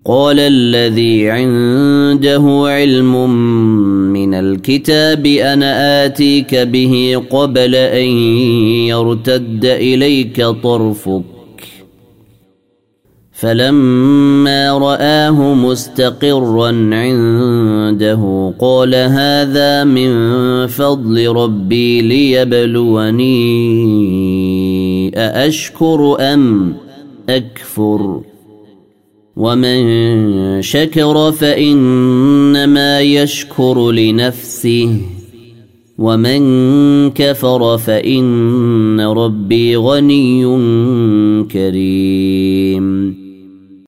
قال الذي عنده علم من الكتاب أنا آتيك به قبل أن يرتد إليك طرفك فلما رآه مستقرا عنده قال هذا من فضل ربي ليبلوني أأشكر أم أكفر ومن شكر فإنما يشكر لنفسه ومن كفر فإن ربي غني كريم